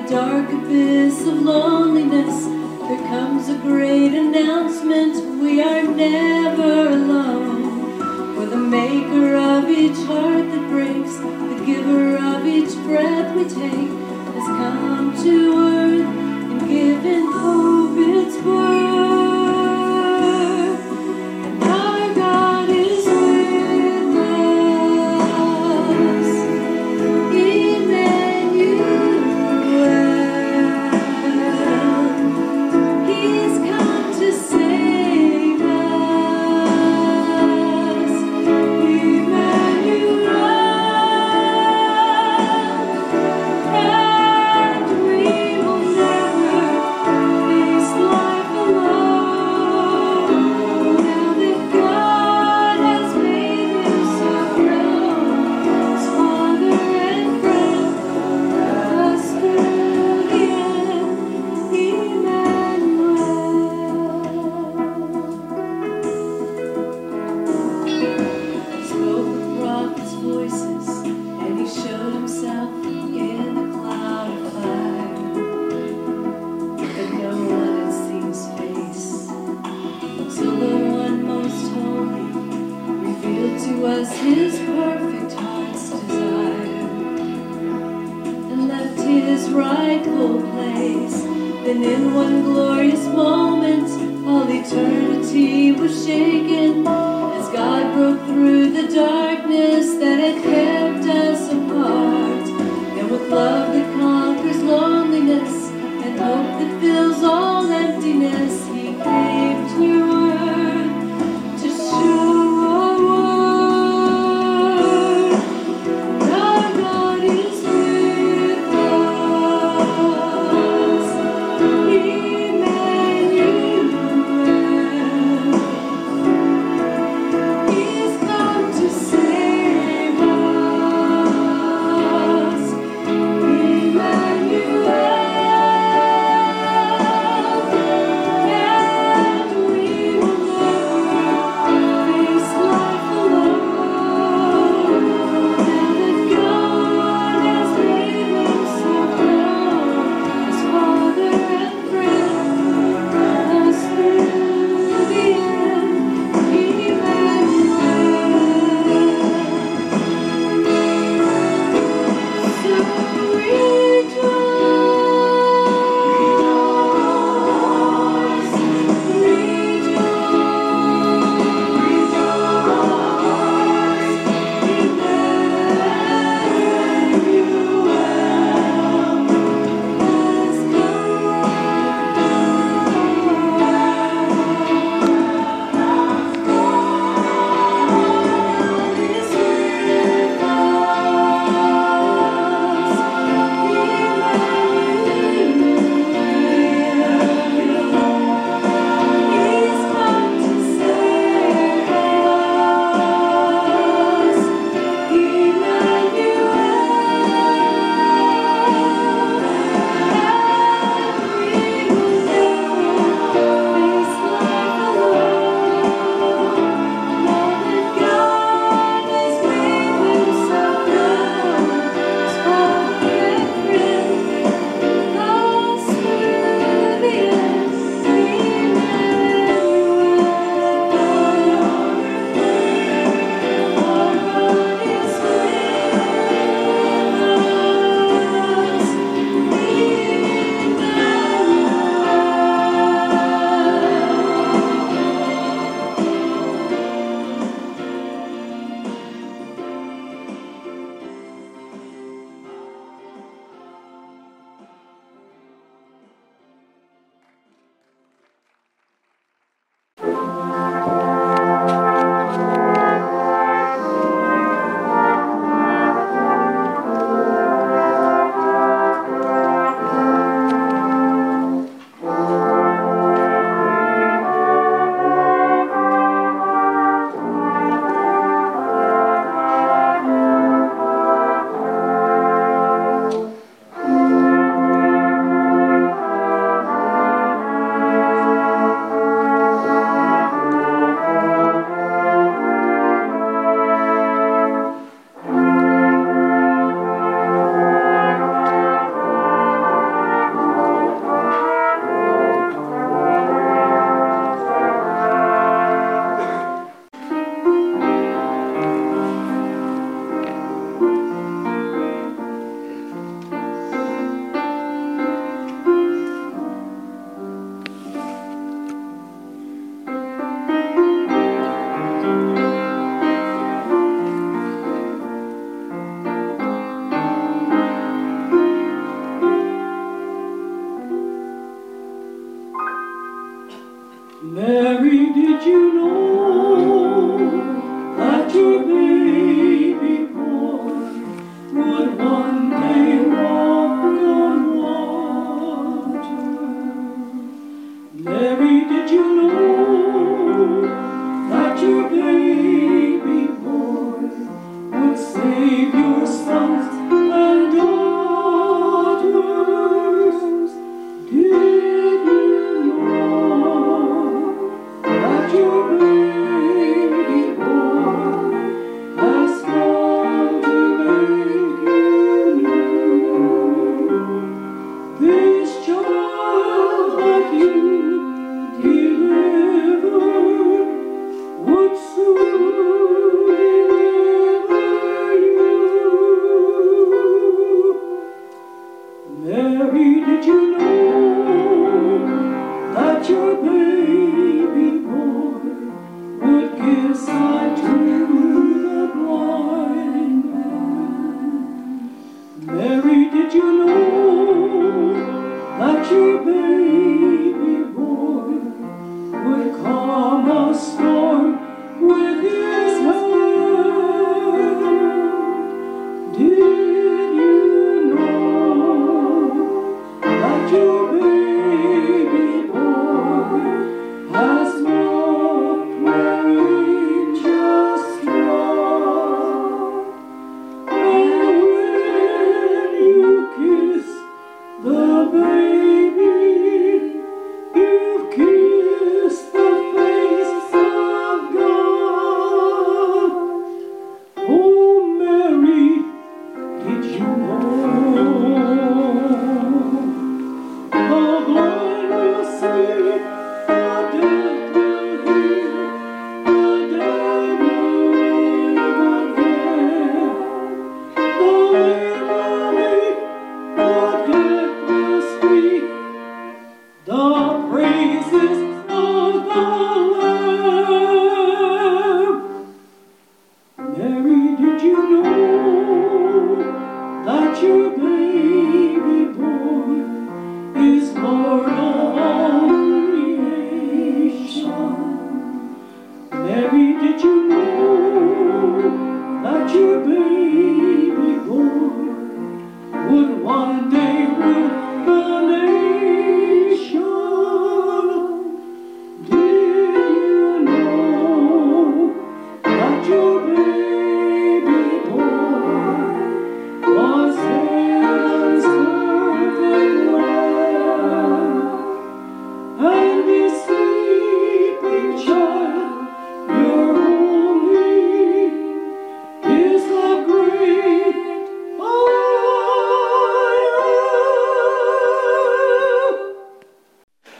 dark abyss of loneliness, there comes a great announcement: we are never alone. For the maker of each heart that breaks, the giver of each breath we take, has come to earth and given hope its worth. And our God is with us, Emmanuel. He's come to save us, Emmanuel. And we will never face life alone, now that God has made himself known as Father and friend. Us through the end, Emmanuel. Spoke with prophets' voices, and he showed himself in the cloud of fire. But no one had seen his face, till the one most holy revealed to us his perfect heart's desire, and left his rightful place. Then in one glorious moment, all eternity was shaken, as God broke through the darkness that had kept us apart. And with love that conquers loneliness, and hope that fills all emptiness, he came to earth to show our worth. Our God is with us, Emmanuel. He's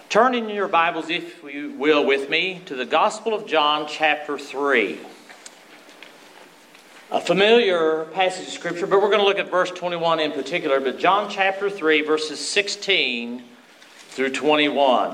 Turn in your Bibles, if you will, with me to the Gospel of John, chapter 3. A familiar passage of Scripture, but we're going to look at verse 21 in particular. But John chapter 3, verses 16 through 21.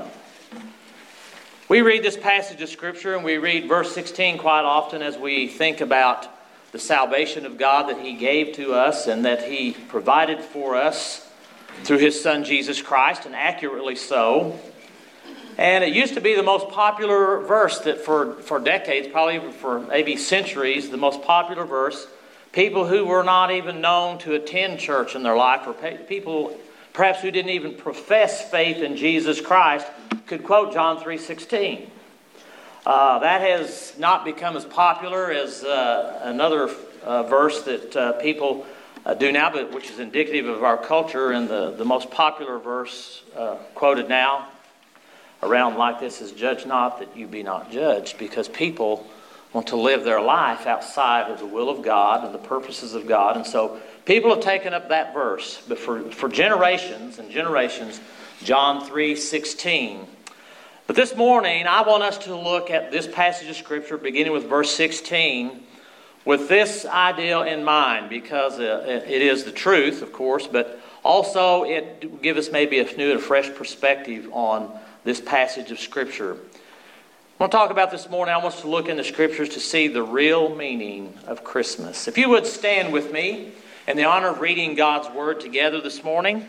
We read this passage of Scripture, and we read verse 16 quite often as we think about the salvation of God that He gave to us and that He provided for us through His Son Jesus Christ, and accurately so. And it used to be the most popular verse that for decades, probably for maybe centuries, the most popular verse. People who were not even known to attend church in their life, or people perhaps who didn't even profess faith in Jesus Christ, could quote John 3:16. That has not become as popular as another verse that people do now, but which is indicative of our culture, and the most popular verse quoted now around like this is, "Judge not that you be not judged," because people want to live their life outside of the will of God and the purposes of God. And so people have taken up that verse. But for generations and generations, John 3:16. But this morning, I want us to look at this passage of Scripture, beginning with verse 16, with this idea in mind, because it is the truth, of course, but also it gives us maybe a new and fresh perspective on this passage of Scripture. I want to talk about this morning. I want us to look in the Scriptures to see the real meaning of Christmas. If you would stand with me in the honor of reading God's Word together this morning.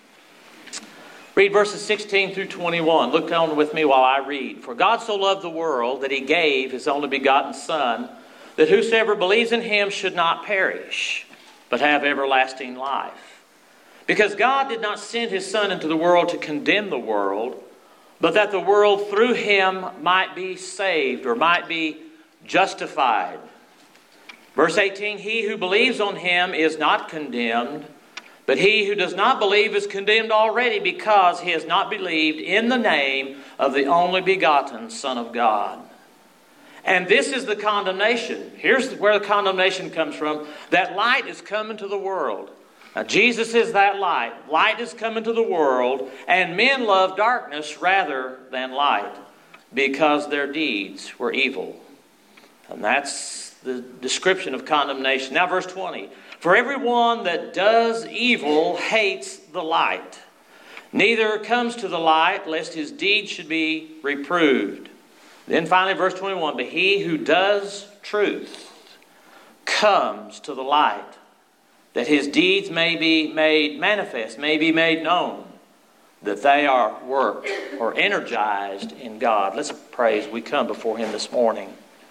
Read verses 16 through 21. Look on with me while I read. "For God so loved the world that He gave His only begotten Son, that whosoever believes in Him should not perish, but have everlasting life. Because God did not send His Son into the world to condemn the world, but that the world through Him might be saved," or might be justified. Verse 18, "He who believes on Him is not condemned, but he who does not believe is condemned already, because he has not believed in the name of the only begotten Son of God. And this is the condemnation." Here's where the condemnation comes from. "That light is come into the world." Now, Jesus is that light. Light is come into the world, and men love darkness rather than light, because their deeds were evil. And that's the description of condemnation. Now, verse 20. "For everyone that does evil hates the light, neither comes to the light, lest his deeds should be reproved." Then finally, verse 21. "But he who does truth comes to the light, that his deeds may be made manifest," may be made known, "that they are worked," or energized, "in God." Let's pray as we come before Him this morning.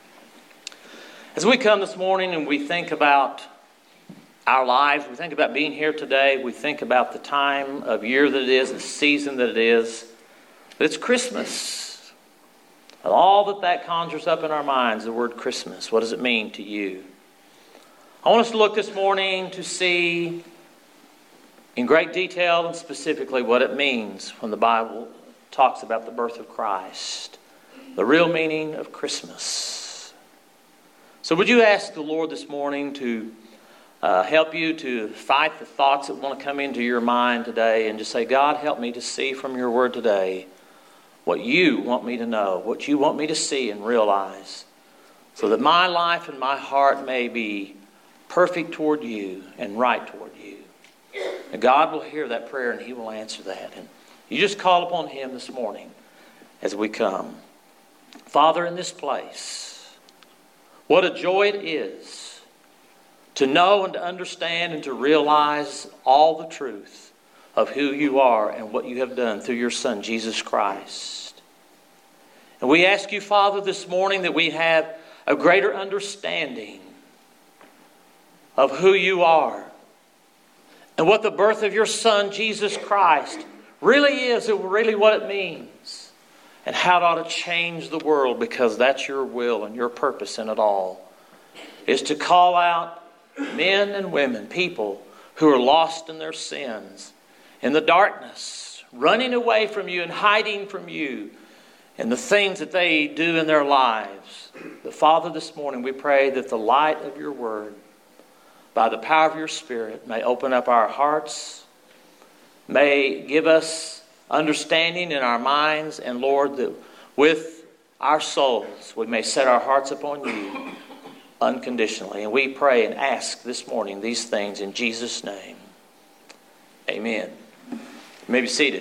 As we come this morning and we think about our lives, we think about being here today, we think about the time of year that it is, the season that it is, that it's Christmas. And all that conjures up in our minds, the word Christmas. What does it mean to you? I want us to look this morning to see in great detail and specifically what it means when the Bible talks about the birth of Christ. The real meaning of Christmas. So would you ask the Lord this morning to help you to fight the thoughts that want to come into your mind today, and just say, "God, help me to see from your word today what you want me to know, what you want me to see and realize, so that my life and my heart may be perfect toward you and right toward you." And God will hear that prayer and He will answer that. And you just call upon Him this morning as we come. Father, in this place, what a joy it is to know and to understand and to realize all the truth of who you are and what you have done through your Son, Jesus Christ. And we ask you, Father, this morning that we have a greater understanding of who you are and what the birth of your Son, Jesus Christ, really is, and really what it means, and how it ought to change the world, because that's your will and your purpose in it all, is to call out men and women, people who are lost in their sins, in the darkness, running away from you and hiding from you and the things that they do in their lives. But Father, this morning we pray that the light of your word, by the power of your Spirit, may open up our hearts, may give us understanding in our minds, and Lord, that with our souls we may set our hearts upon you unconditionally. And we pray and ask this morning these things in Jesus' name. Amen. You may be seated.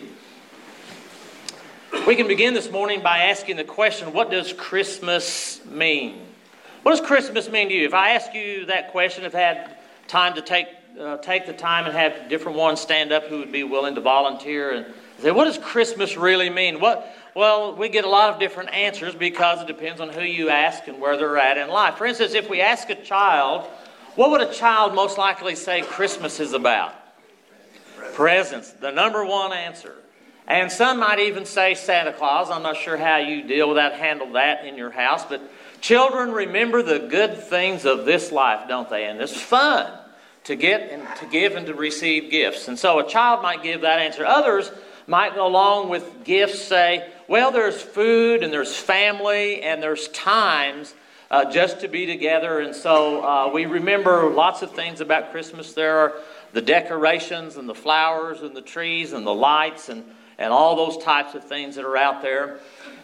We can begin this morning by asking the question, what does Christmas mean? What does Christmas mean to you? If I ask you that question, if I had time to take the time and have different ones stand up who would be willing to volunteer and say, what does Christmas really mean? Well, we get a lot of different answers because it depends on who you ask and where they're at in life. For instance, if we ask a child, what would a child most likely say Christmas is about? Presents, the number one answer. And some might even say Santa Claus. I'm not sure how you handle that in your house, but children remember the good things of this life, don't they? And it's fun to get and to give and to receive gifts. And so a child might give that answer. Others might go along with gifts, say, well, there's food and there's family and there's times just to be together. And so we remember lots of things about Christmas. There are the decorations and the flowers and the trees and the lights and all those types of things that are out there.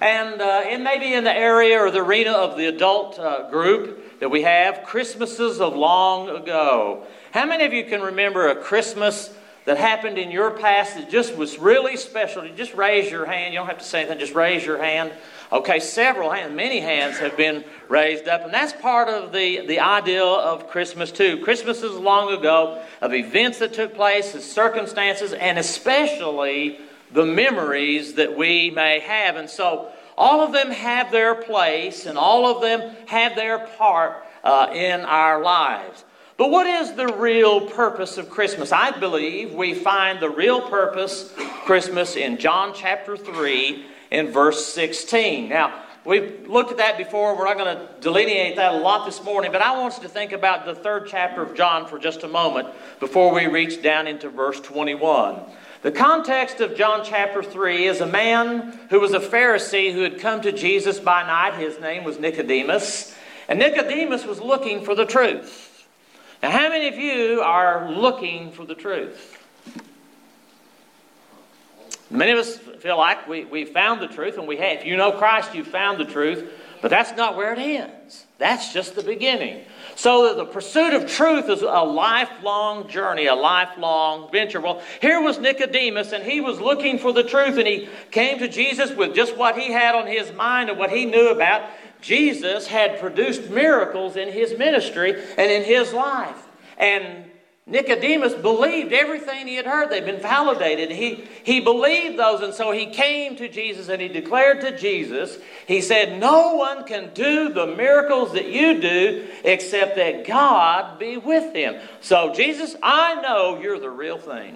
And maybe in the area or the arena of the adult group that we have, Christmases of long ago. How many of you can remember a Christmas that happened in your past that just was really special? You just raise your hand. You don't have to say anything. Just raise your hand. Okay, several hands, many hands have been raised up. And that's part of the idea of Christmas too. Christmases long ago, of events that took place, of circumstances, and especially the memories that we may have. And so all of them have their place and all of them have their part in our lives. But what is the real purpose of Christmas? I believe we find the real purpose of Christmas in John chapter 3 in verse 16. Now, we've looked at that before. We're not going to delineate that a lot this morning, but I want us to think about the 3rd chapter of John for just a moment before we reach down into verse 21. The context of John chapter 3 is a man who was a Pharisee who had come to Jesus by night. His name was Nicodemus. And Nicodemus was looking for the truth. Now, how many of you are looking for the truth? Many of us feel like we found the truth, and we have. If you know Christ, you've found the truth. But that's not where it ends. That's just the beginning. So the pursuit of truth is a lifelong journey, a lifelong venture. Well, here was Nicodemus, and he was looking for the truth, and he came to Jesus with just what he had on his mind and what he knew about. Jesus had produced miracles in his ministry and in his life. And Nicodemus believed everything he had heard. They'd been validated. He believed those, and so he came to Jesus and he declared to Jesus, he said, no one can do the miracles that you do except that God be with him. So Jesus, I know you're the real thing.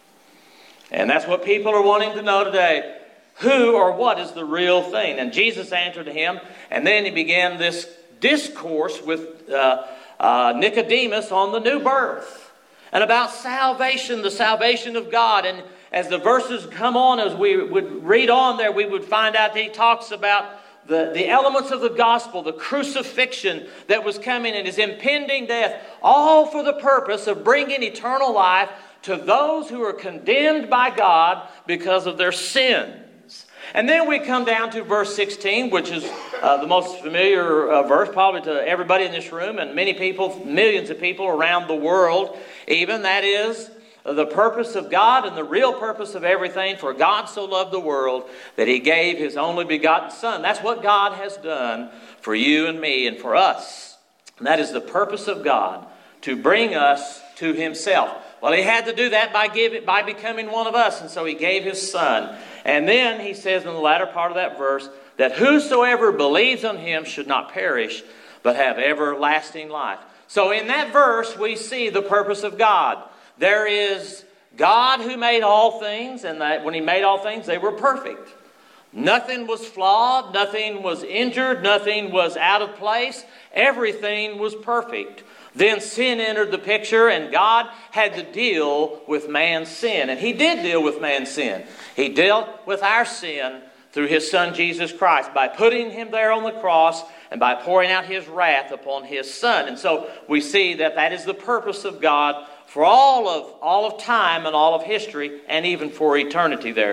And that's what people are wanting to know today. Who or what is the real thing? And Jesus answered him, and then he began this discourse with Nicodemus on the new birth and about salvation, the salvation of God. And as the verses come on, as we would read on there, we would find out that he talks about the elements of the gospel, the crucifixion that was coming and his impending death, all for the purpose of bringing eternal life to those who are condemned by God because of their sins. And then we come down to verse 16, which is the most familiar verse probably to everybody in this room and many people, millions of people around the world even. That is the purpose of God and the real purpose of everything. For God so loved the world that he gave his only begotten Son. That's what God has done for you and me and for us. And that is the purpose of God, to bring us to himself. Well, he had to do that by becoming one of us, and so he gave his Son. And then he says in the latter part of that verse that whosoever believes on him should not perish, but have everlasting life. So in that verse, we see the purpose of God. There is God who made all things, and that when he made all things, they were perfect. Nothing was flawed, nothing was injured, nothing was out of place. Everything was perfect. Then sin entered the picture, and God had to deal with man's sin. And he did deal with man's sin. He dealt with our sin through his Son Jesus Christ by putting him there on the cross and by pouring out his wrath upon his Son. And so we see that that is the purpose of God for all of time and all of history, and even for eternity there.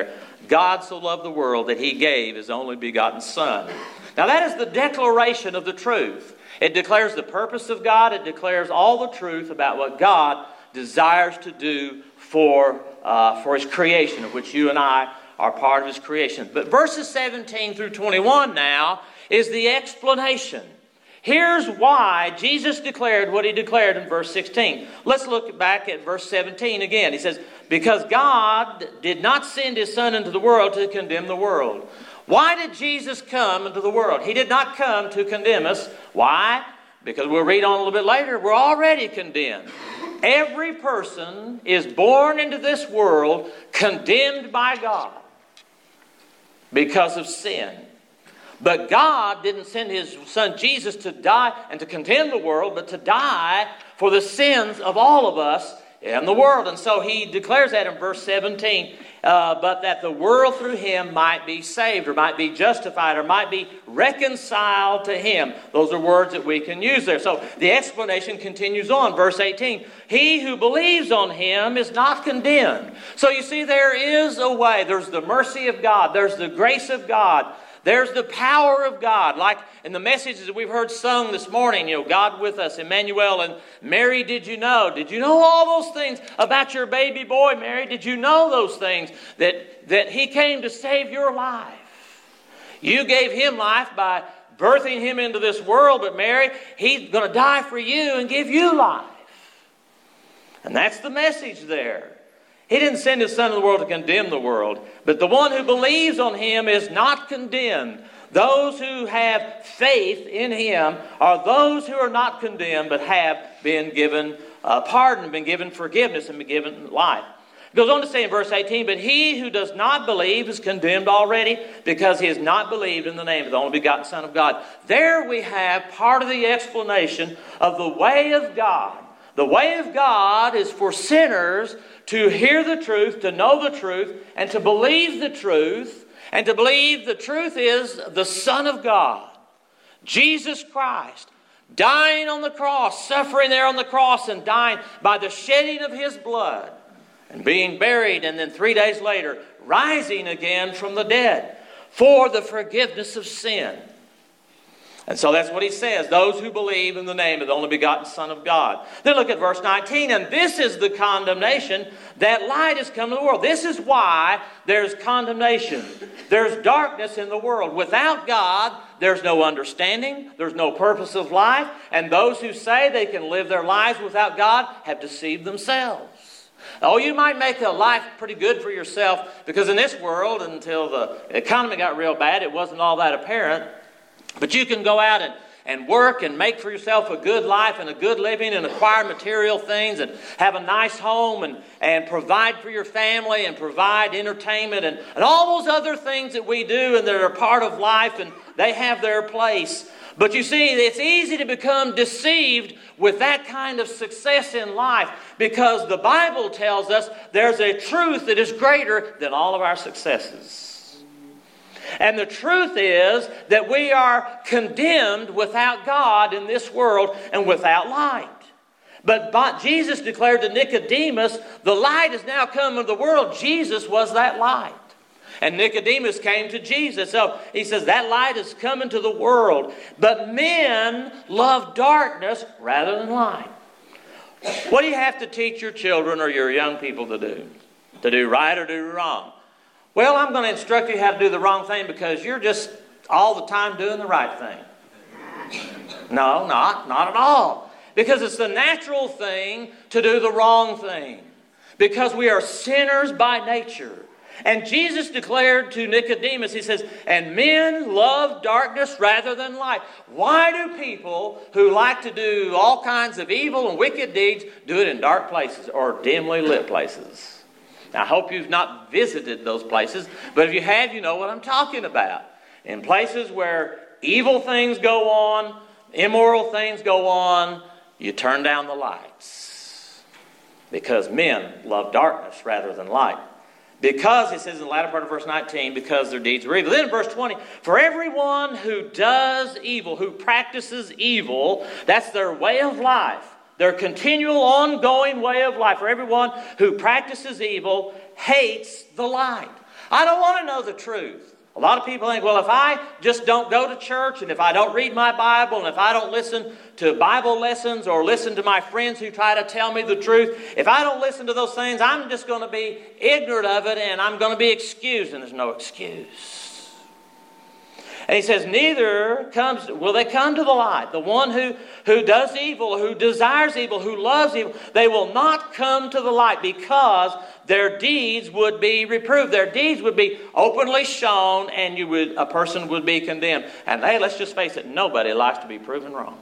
God so loved the world that he gave his only begotten Son. Now that is the declaration of the truth. It declares the purpose of God. It declares all the truth about what God desires to do for his creation, of which you and I are part of his creation. But verses 17 through 21 now is the explanation. Here's why Jesus declared what he declared in verse 16. Let's look back at verse 17 again. He says, because God did not send his Son into the world to condemn the world. Why did Jesus come into the world? He did not come to condemn us. Why? Because we'll read on a little bit later, we're already condemned. Every person is born into this world condemned by God because of sin. But God didn't send his Son Jesus to die and to condemn the world, but to die for the sins of all of us in the world. And so he declares that in verse 17, but that the world through him might be saved, or might be justified, or might be reconciled to him. Those are words that we can use there. So the explanation continues on. Verse 18, he who believes on him is not condemned. So you see, there is a way. There's the mercy of God. There's the grace of God. There's the power of God. Like in the messages that we've heard sung this morning, God with us, Emmanuel, and Mary, did you know? Did you know all those things about your baby boy, Mary? Did you know those things? That he came to save your life. You gave him life by birthing him into this world, but Mary, he's going to die for you and give you life. And that's the message there. He didn't send his Son into the world to condemn the world, but the one who believes on him is not condemned. Those who have faith in him are those who are not condemned, but have been given pardon, been given forgiveness, and been given life. It goes on to say in verse 18, but he who does not believe is condemned already, because he has not believed in the name of the only begotten Son of God. There we have part of the explanation of the way of God. The way of God is for sinners to hear the truth, to know the truth, and to believe the truth, and to believe the truth is the Son of God, Jesus Christ, dying on the cross, suffering there on the cross, and dying by the shedding of his blood, and being buried, and then 3 days later rising again from the dead for the forgiveness of sin. And so that's what he says, those who believe in the name of the only begotten Son of God. Then look at verse 19, and this is the condemnation, that light has come to the world. This is why there's condemnation. There's darkness in the world. Without God, there's no understanding, there's no purpose of life, and those who say they can live their lives without God have deceived themselves. Oh, you might make a life pretty good for yourself, because in this world, until the economy got real bad, it wasn't all that apparent. But you can go out and work and make for yourself a good life and a good living and acquire material things and have a nice home and provide for your family and provide entertainment and all those other things that we do and that are part of life, and they have their place. But you see, it's easy to become deceived with that kind of success in life, because the Bible tells us there's a truth that is greater than all of our successes. And the truth is that we are condemned without God in this world and without light. But Jesus declared to Nicodemus, the light has now come into the world. Jesus was that light. And Nicodemus came to Jesus. So he says, that light has come into the world. But men love darkness rather than light. What do you have to teach your children or your young people to do? To do right or do wrong? Well, I'm going to instruct you how to do the wrong thing because you're just all the time doing the right thing. No, not at all. Because it's the natural thing to do the wrong thing. Because we are sinners by nature. And Jesus declared to Nicodemus, he says, and men love darkness rather than light. Why do people who like to do all kinds of evil and wicked deeds do it in dark places or dimly lit places? Now, I hope you've not visited those places, but if you have, you know what I'm talking about. In places where evil things go on, immoral things go on, you turn down the lights. Because men love darkness rather than light. Because, it says in the latter part of verse 19, because their deeds were evil. Then in verse 20, for everyone who does evil, who practices evil, that's their way of life. Their continual, ongoing way of life. For everyone who practices evil hates the light. I don't want to know the truth. A lot of people think, well, if I just don't go to church, and if I don't read my Bible, and if I don't listen to Bible lessons or listen to my friends who try to tell me the truth, if I don't listen to those things, I'm just going to be ignorant of it and I'm going to be excused. And there's no excuse. And he says, neither will they come to the light. The one who does evil, who desires evil, who loves evil, they will not come to the light because their deeds would be reproved. Their deeds would be openly shown, and a person would be condemned. And hey, let's just face it, nobody likes to be proven wrong.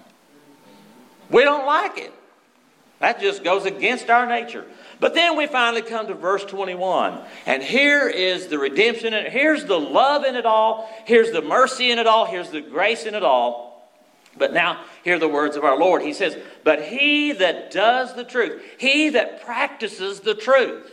We don't like it. That just goes against our nature. But then we finally come to verse 21. And here is the redemption. And here's the love in it all. Here's the mercy in it all. Here's the grace in it all. But now, hear the words of our Lord. He says, but he that does the truth, he that practices the truth,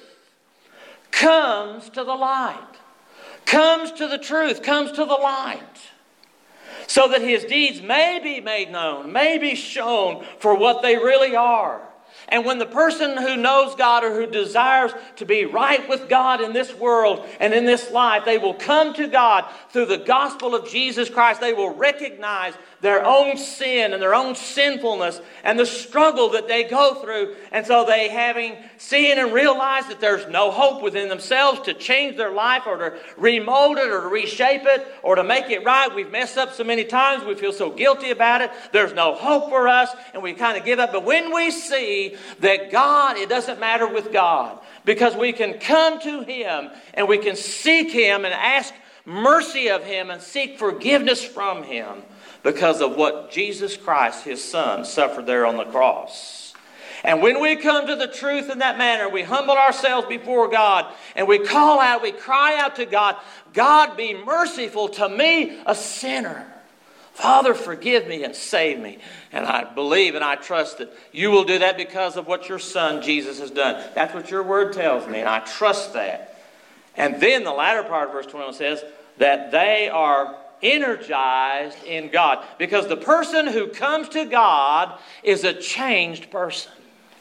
comes to the light. Comes to the truth. Comes to the light. So that his deeds may be made known, may be shown for what they really are. And when the person who knows God or who desires to be right with God in this world and in this life, they will come to God through the gospel of Jesus Christ. They will recognize their own sin and their own sinfulness and the struggle that they go through. And so they, having seen and realized that there's no hope within themselves to change their life or to remold it or to reshape it or to make it right. We've messed up so many times. We feel so guilty about it. There's no hope for us and we kind of give up. But when we see that God, it doesn't matter with God, because we can come to Him and we can seek Him and ask mercy of Him and seek forgiveness from Him because of what Jesus Christ, His Son, suffered there on the cross. And when we come to the truth in that manner, we humble ourselves before God and we call out, we cry out to God, God, be merciful to me, a sinner. Father, forgive me and save me. And I believe and I trust that you will do that because of what your Son, Jesus, has done. That's what your word tells me, and I trust that. And then the latter part of verse 21 says that they are energized in God. Because the person who comes to God is a changed person.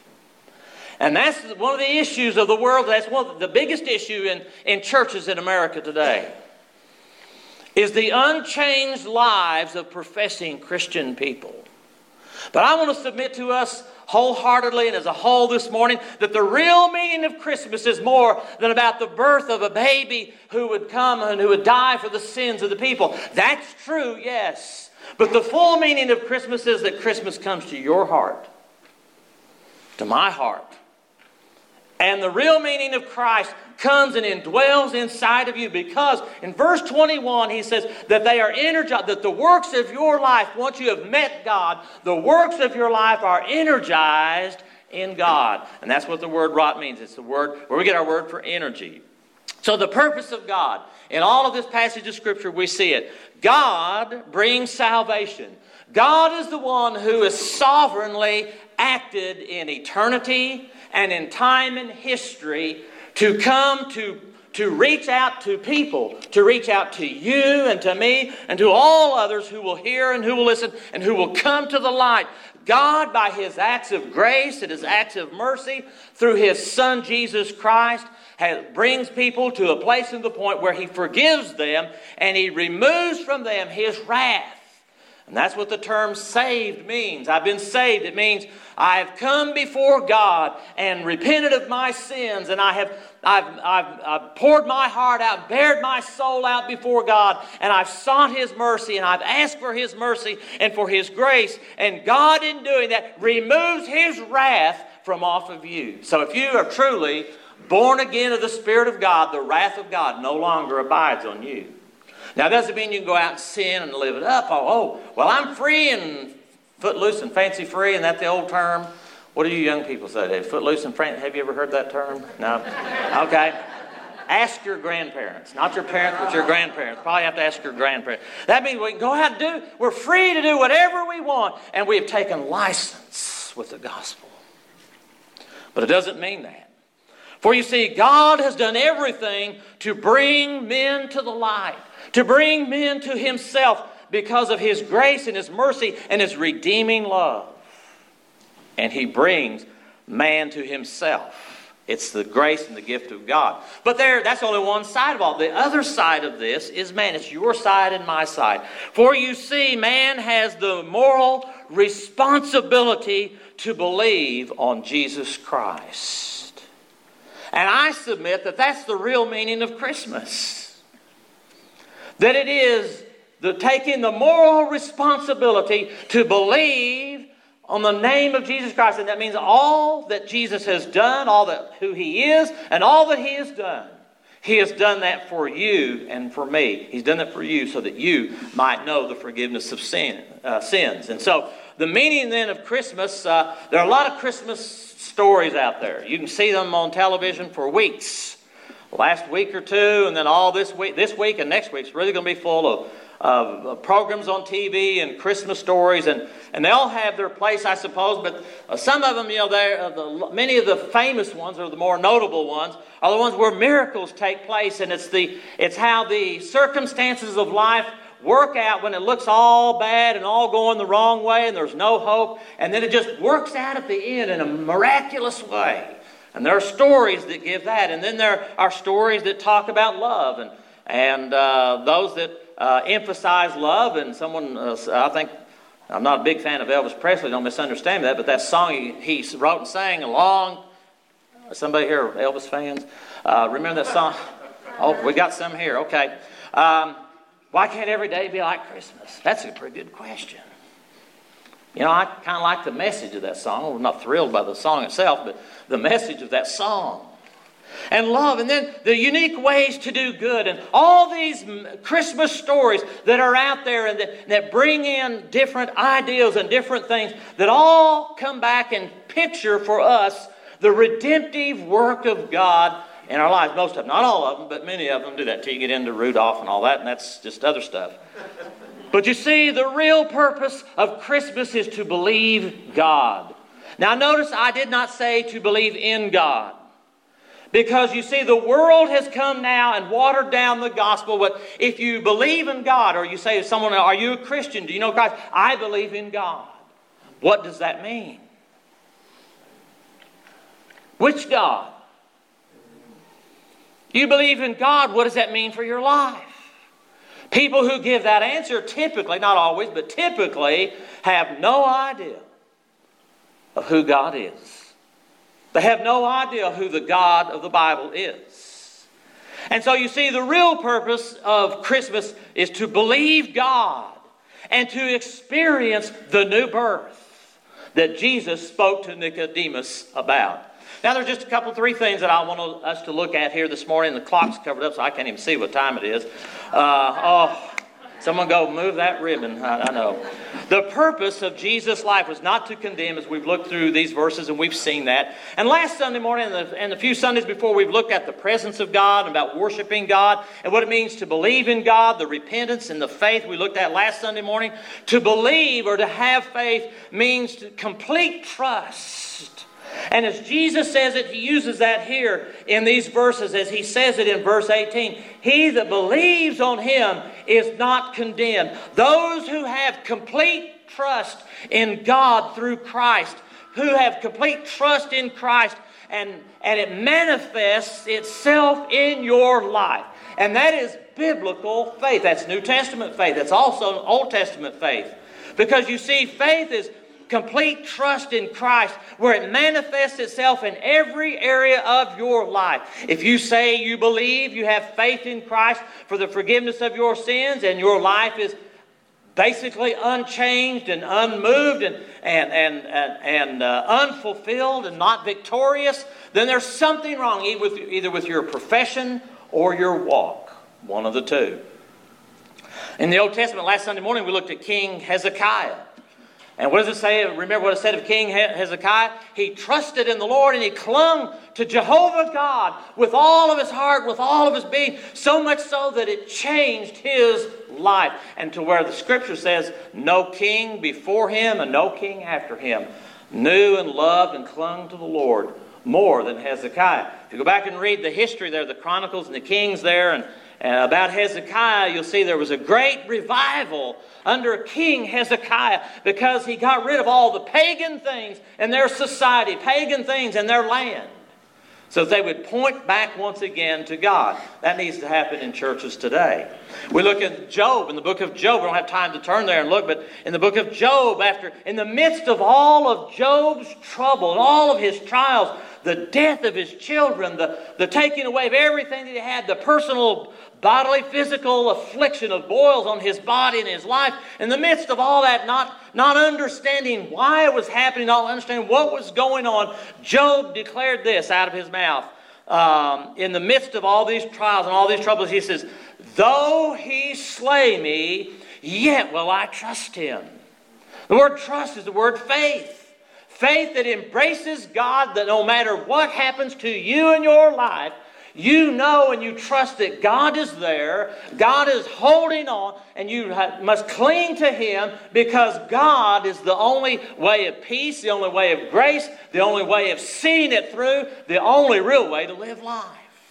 And that's one of the issues of the world. That's one of the biggest issue in churches in America today. Is the unchanged lives of professing Christian people. But I want to submit to us wholeheartedly and as a whole this morning that the real meaning of Christmas is more than about the birth of a baby who would come and who would die for the sins of the people. That's true, yes. But the full meaning of Christmas is that Christmas comes to your heart, to my heart. And the real meaning of Christ comes and indwells inside of you, because in verse 21 he says that they are energized, that the works of your life, once you have met God, the works of your life are energized in God. And that's what the word rot means. It's the word where we get our word for energy. So the purpose of God, in all of this passage of Scripture we see it. God brings salvation. God is the one who has sovereignly acted in eternity and in time and history to come to reach out to people, to reach out to you and to me and to all others who will hear and who will listen and who will come to the light. God, by His acts of grace and His acts of mercy through His Son Jesus Christ, brings people to a place and the point where He forgives them and He removes from them His wrath. And that's what the term saved means. I've been saved. It means I have come before God and repented of my sins, and I've poured my heart out, bared my soul out before God, and I've sought His mercy, and I've asked for His mercy and for His grace. And God, in doing that, removes His wrath from off of you. So if you are truly born again of the Spirit of God, the wrath of God no longer abides on you. Now, it doesn't mean you can go out and sin and live it up. Well, I'm free and footloose and fancy free. Isn't that the old term? What do you young people say? Footloose and fancy. Have you ever heard that term? No? Okay. Ask your grandparents. Not your parents, but your grandparents. Probably have to ask your grandparents. That means we can go out and we're free to do whatever we want. And we have taken license with the gospel. But it doesn't mean that. For you see, God has done everything to bring men to the light, to bring men to Himself because of His grace and His mercy and His redeeming love. And He brings man to Himself It's the grace and the gift of God. But that's only one side of all. The other side of this is man. It's your side and my side. For you see, man has the moral responsibility to believe on Jesus Christ. And I submit that that's the real meaning of Christmas. That it is taking the moral responsibility to believe on the name of Jesus Christ. And that means all that Jesus has done, who He is, and all that He has done. He has done that for you and for me. He's done that for you so that you might know the forgiveness of sins. And so the meaning then of Christmas, there are a lot of Christmas stories out there. You can see them on television for weeks. Last week or two, and then all this week and next week is really going to be full of programs on TV and Christmas stories, and they all have their place, I suppose. But some of them, many of the famous ones, or the more notable ones, are the ones where miracles take place, and it's how the circumstances of life work out when it looks all bad and all going the wrong way, and there's no hope, and then it just works out at the end in a miraculous way. And there are stories that give that, and then there are stories that talk about love, and those that emphasize love. And someone, I think, I'm not a big fan of Elvis Presley, don't misunderstand that, but that song he wrote and sang along. Somebody here, Elvis fans? Remember that song? Oh, we got some here, okay. Why can't every day be like Christmas? That's a pretty good question. I kind of like the message of that song. I'm not thrilled by the song itself, but the message of that song. And love, and then the unique ways to do good, and all these Christmas stories that are out there and that bring in different ideas and different things that all come back and picture for us the redemptive work of God in our lives. Most of them, not all of them, but many of them do that till you get into Rudolph and all that, and that's just other stuff. But you see, the real purpose of Christmas is to believe God. Now notice I did not say to believe in God. Because you see, the world has come now and watered down the gospel. But if you believe in God, or you say to someone, are you a Christian? Do you know Christ? I believe in God. What does that mean? Which God? You believe in God. What does that mean for your life? People who give that answer typically, not always, but typically have no idea of who God is. They have no idea who the God of the Bible is. And so you see, the real purpose of Christmas is to believe God and to experience the new birth that Jesus spoke to Nicodemus about. Now there's just three things that I want us to look at here this morning. The clock's covered up so I can't even see what time it is. Someone go move that ribbon. I know. The purpose of Jesus' life was not to condemn, as we've looked through these verses and we've seen that. And last Sunday morning and a few Sundays before, we've looked at the presence of God and about worshiping God and what it means to believe in God, the repentance and the faith we looked at last Sunday morning. To believe or to have faith means complete trust. And as Jesus says it, He uses that here in these verses as He says it in verse 18. He that believes on Him is not condemned. Those who have complete trust in God through Christ, who have complete trust in Christ, and it manifests itself in your life. And that is biblical faith. That's New Testament faith. That's also Old Testament faith. Because you see, faith is complete trust in Christ, where it manifests itself in every area of your life. If you say you believe, you have faith in Christ for the forgiveness of your sins, and your life is basically unchanged and unmoved and unfulfilled and not victorious, then there's something wrong either with your profession or your walk. One of the two. In the Old Testament, last Sunday morning, we looked at King Hezekiah. And what does it say? Remember what it said of King Hezekiah? He trusted in the Lord and he clung to Jehovah God with all of his heart, with all of his being, so much so that it changed his life. And to where the Scripture says, no king before him and no king after him knew and loved and clung to the Lord more than Hezekiah. If you go back and read the history there, the Chronicles and the Kings there, and about Hezekiah, you'll see there was a great revival under King Hezekiah because he got rid of all the pagan things in their society, pagan things in their land. so that they would point back once again to God. That needs to happen in churches today. We look at Job, in the book of Job. We don't have time to turn there and look, but in the book of Job, in the midst of all of Job's trouble and all of his trials, the death of his children, the taking away of everything that he had, the personal bodily, physical affliction of boils on his body and his life, in the midst of all that, not understanding why it was happening, not understanding what was going on, Job declared this out of his mouth. In the midst of all these trials and all these troubles, he says, "Though he slay me, yet will I trust him." The word trust is the word faith. Faith that embraces God, that no matter what happens to you in your life, you know and you trust that God is there, God is holding on, and you must cling to Him, because God is the only way of peace, the only way of grace, the only way of seeing it through, the only real way to live life.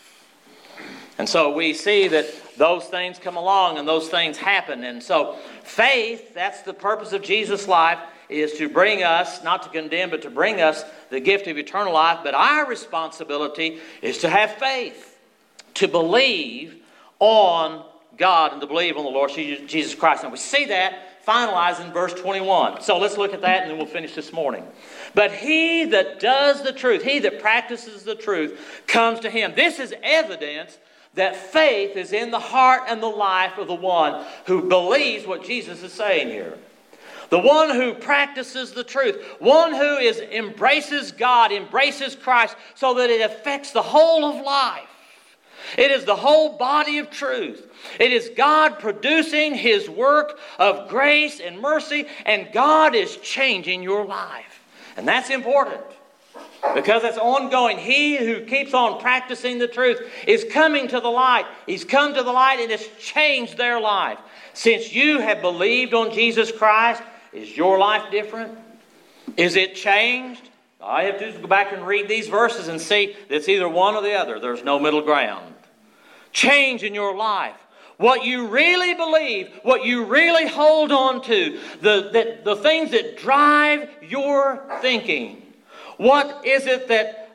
And so we see that those things come along and those things happen. And so faith, that's the purpose of Jesus' life, is to bring us, not to condemn, but to bring us the gift of eternal life. But our responsibility is to have faith, to believe on God and to believe on the Lord Jesus Christ. And we see that finalized in verse 21. So let's look at that and then we'll finish this morning. But he that does the truth, he that practices the truth, comes to him. This is evidence that faith is in the heart and the life of the one who believes what Jesus is saying here. The one who practices the truth, one who embraces God, embraces Christ, so that it affects the whole of life. It is the whole body of truth. It is God producing His work of grace and mercy, and God is changing your life. And that's important, because that's ongoing. He who keeps on practicing the truth is coming to the light. He's come to the light and it's changed their life. Since you have believed on Jesus Christ, is your life different? Is it changed? All I have to do is go back and read these verses and see that it's either one or the other. There's no middle ground. Change in your life. What you really believe, what you really hold on to, the things that drive your thinking. What is it that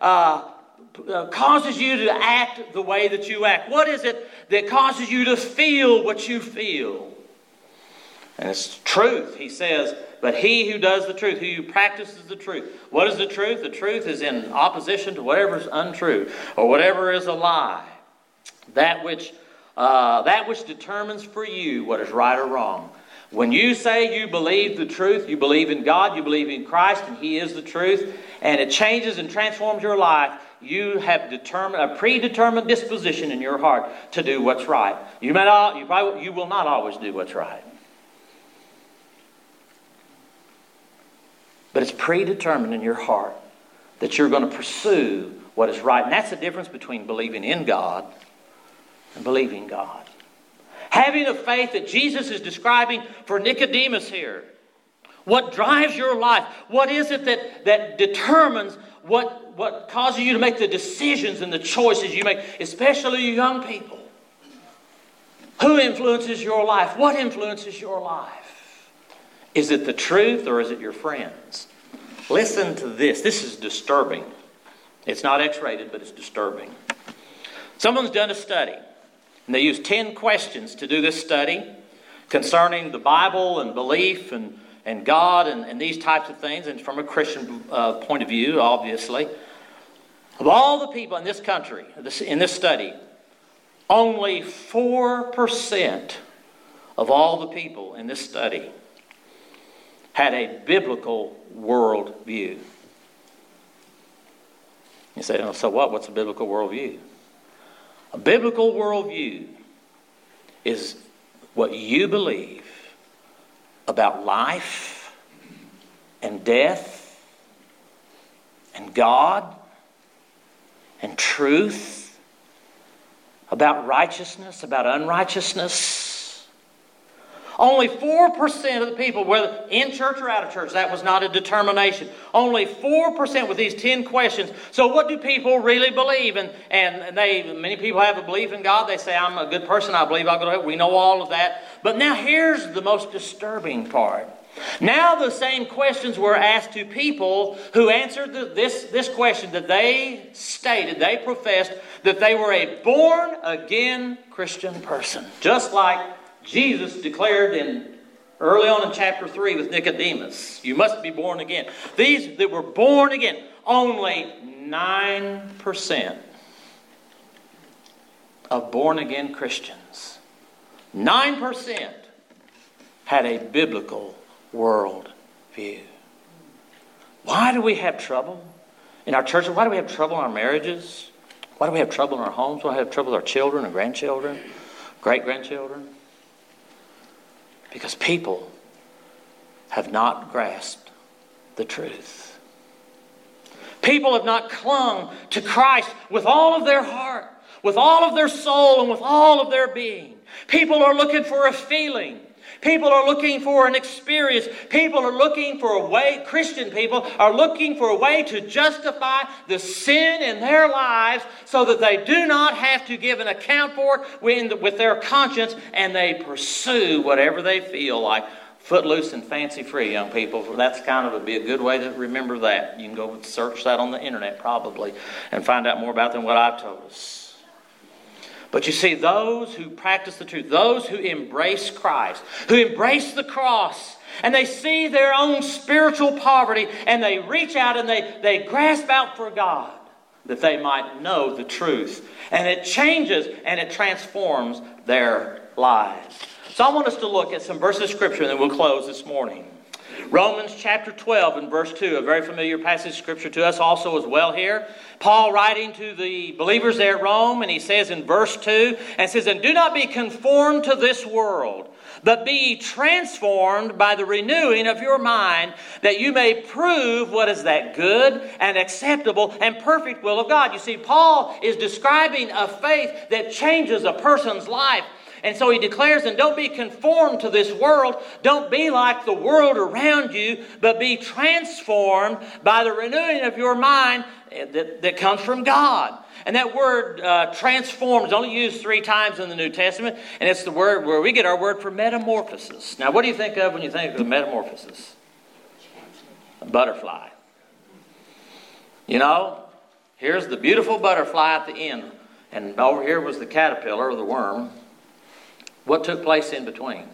causes you to act the way that you act? What is it that causes you to feel what you feel? And it's truth. He says, but he who does the truth, he who practices the truth. What is the truth? The truth is in opposition to whatever is untrue or whatever is a lie. That which determines for you what is right or wrong. When you say you believe the truth, you believe in God, you believe in Christ, and He is the truth, and it changes and transforms your life, you have a predetermined disposition in your heart to do what's right. You will not always do what's right. But it's predetermined in your heart that you're going to pursue what is right. And that's the difference between believing in God and believing God. Having a faith that Jesus is describing for Nicodemus here. What drives your life? What is it that determines what causes you to make the decisions and the choices you make, especially you young people? Who influences your life? What influences your life? Is it the truth or is it your friends? Listen to this. This is disturbing. It's not X-rated, but it's disturbing. Someone's done a study, and they used 10 questions to do this study concerning the Bible and belief and God and these types of things, and from a Christian point of view, obviously. Of all the people in this country, in this study, only 4% of all the people in this study had a biblical worldview. You say, oh, so what? What's a biblical worldview? A biblical worldview is what you believe about life and death and God and truth, about righteousness, about unrighteousness. Only 4% of the people, whether in church or out of church, that was not a determination. Only 4% with these 10 questions. So what do people really believe? And many people have a belief in God. They say, I'm a good person. I believe I'll go to heaven. We know all of that. But now here's the most disturbing part. Now the same questions were asked to people who answered this question that they stated, they professed that they were a born-again Christian person. Just like Jesus declared early on in chapter 3 with Nicodemus. You must be born again. These that were born again, only 9% of born-again Christians, 9% had a biblical world view. Why do we have trouble in our churches? Why do we have trouble in our marriages? Why do we have trouble in our homes? Why do we have trouble with our children and grandchildren, great-grandchildren? Because people have not grasped the truth. People have not clung to Christ with all of their heart, with all of their soul, and with all of their being. People are looking for a feeling. People are looking for an experience. People are looking for a way, Christian people are looking for a way to justify the sin in their lives so that they do not have to give an account for it with their conscience, and they pursue whatever they feel like. Footloose and fancy-free, young people. That's kind of be a good way to remember that. You can go search that on the internet probably and find out more about than what I've told us. But you see, those who practice the truth, those who embrace Christ, who embrace the cross, and they see their own spiritual poverty, and they reach out and they grasp out for God, that they might know the truth. And it changes and it transforms their lives. So I want us to look at some verses of Scripture, and then we'll close this morning. Romans chapter 12 and verse 2, a very familiar passage of Scripture to us also as well here. Paul writing to the believers there at Rome, and he says in verse 2, and says, "And do not be conformed to this world, but be transformed by the renewing of your mind, that you may prove what is that good and acceptable and perfect will of God." You see, Paul is describing a faith that changes a person's life. And so he declares, and don't be conformed to this world. Don't be like the world around you, but be transformed by the renewing of your mind that comes from God. And that word transformed is only used 3 times in the New Testament. And it's the word where we get our word for metamorphosis. Now, what do you think of when you think of metamorphosis? A butterfly. You know, here's the beautiful butterfly at the end. And over here was the caterpillar or the worm. What took place in between?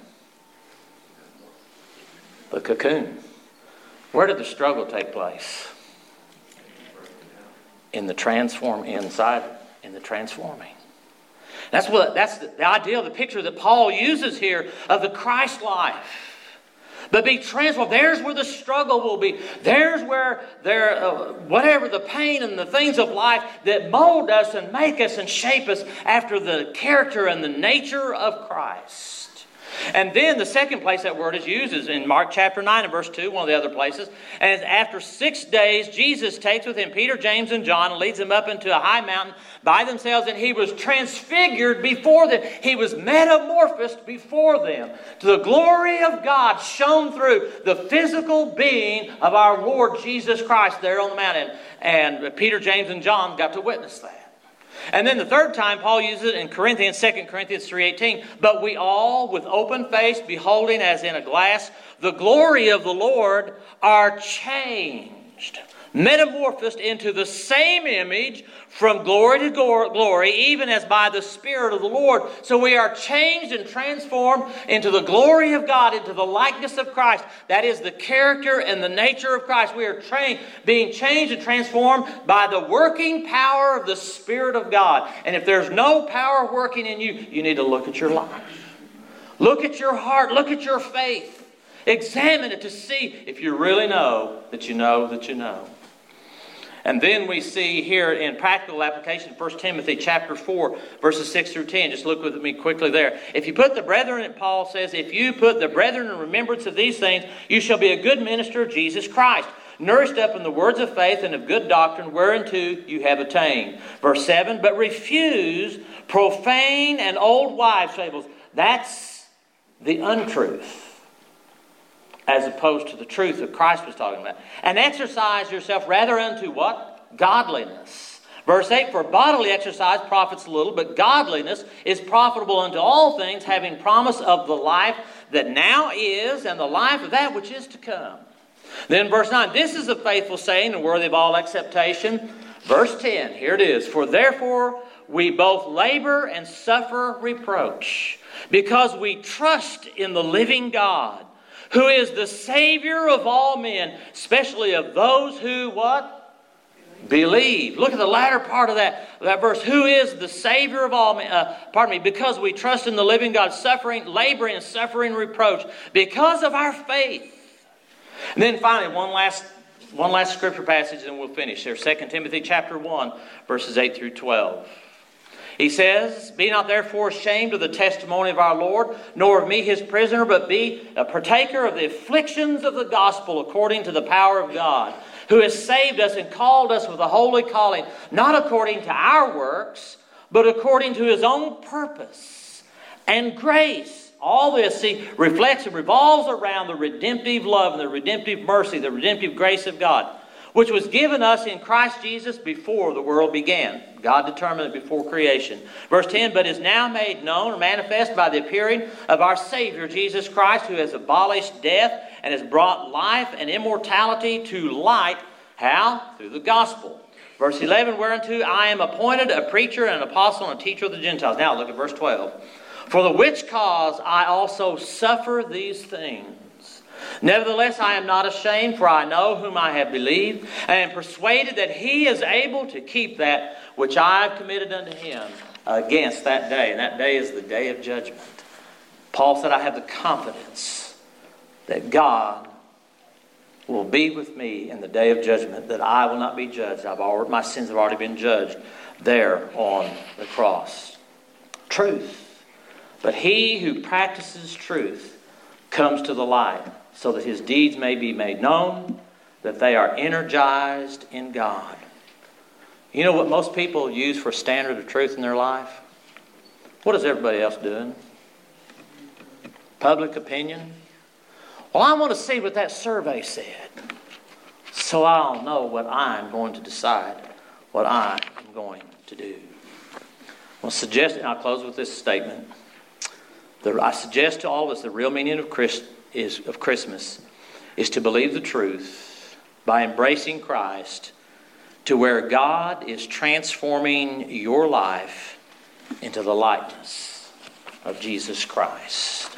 The cocoon. Where did the struggle take place? In the transforming. That's the idea, the picture that Paul uses here of the Christ life. But be transformed. There's where the struggle will be. There's where whatever the pain and the things of life that mold us and make us and shape us after the character and the nature of Christ. And then the second place that word is used is in Mark chapter 9 and verse 2, one of the other places. And after 6 days, Jesus takes with him Peter, James, and John and leads them up into a high mountain by themselves. And he was transfigured before them. He was metamorphosed before them. To the glory of God shone through the physical being of our Lord Jesus Christ there on the mountain. And Peter, James, and John got to witness that. And then the third time, Paul uses it in 2 Corinthians 3:18. "But we all, with open face, beholding as in a glass the glory of the Lord, are changed," metamorphosed into the same image from glory to glory, even as by the Spirit of the Lord. So we are changed and transformed into the glory of God, into the likeness of Christ. That is the character and the nature of Christ. We are being changed and transformed by the working power of the Spirit of God. And if there's no power working in you, you need to look at your life. Look at your heart. Look at your faith. Examine it to see if you really know that you know that you know. And then we see here in practical application, 1 Timothy chapter 4, verses 6 through 10. Just look with me quickly there. "If you put the brethren," Paul says, "if you put the brethren in remembrance of these things, you shall be a good minister of Jesus Christ, nourished up in the words of faith and of good doctrine, whereunto you have attained." Verse 7, "But refuse profane and old wives' fables." That's the untruth, as opposed to the truth that Christ was talking about. "And exercise yourself rather unto" what? Godliness. Verse 8, "For bodily exercise profits little, but godliness is profitable unto all things, having promise of the life that now is and the life of that which is to come. Then verse 9, this is a faithful saying and worthy of all acceptation. Verse 10, here it is. For therefore we both labor and suffer reproach, because we trust in the living God, who is the Savior of all men, especially of those who what? Believe. Look at the latter part of that verse. Who is the Savior of all men? Because we trust in the living God, laboring and suffering reproach, because of our faith. And then finally, one last scripture passage, and we'll finish here. 2 Timothy chapter 1, verses 8 through 12. He says, be not therefore ashamed of the testimony of our Lord, nor of me his prisoner, but be a partaker of the afflictions of the gospel according to the power of God, who has saved us and called us with a holy calling, not according to our works, but according to his own purpose and grace. All this, reflects and revolves around the redemptive love and the redemptive mercy, the redemptive grace of God, which was given us in Christ Jesus before the world began. God determined it before creation. Verse 10, but is now made known or manifest by the appearing of our Savior Jesus Christ, who has abolished death and has brought life and immortality to light. How? Through the gospel. Verse 11, whereunto I am appointed a preacher and an apostle and a teacher of the Gentiles. Now look at verse 12. For the which cause I also suffer these things. Nevertheless, I am not ashamed, for I know whom I have believed, and am persuaded that he is able to keep that which I have committed unto him against that day. And that day is the day of judgment. Paul said, I have the confidence that God will be with me in the day of judgment, that I will not be judged. My sins have already been judged there on the cross. Truth. But he who practices truth comes to the light, so that his deeds may be made known, that they are energized in God. You know what most people use for a standard of truth in their life? What is everybody else doing? Public opinion. Well, I want to see what that survey said, so I'll know what I'm going to decide, what I am going to do. I'll suggest, and I'll close with this statement. I suggest to all of us the real meaning of Christmas is to believe the truth by embracing Christ to where God is transforming your life into the likeness of Jesus Christ.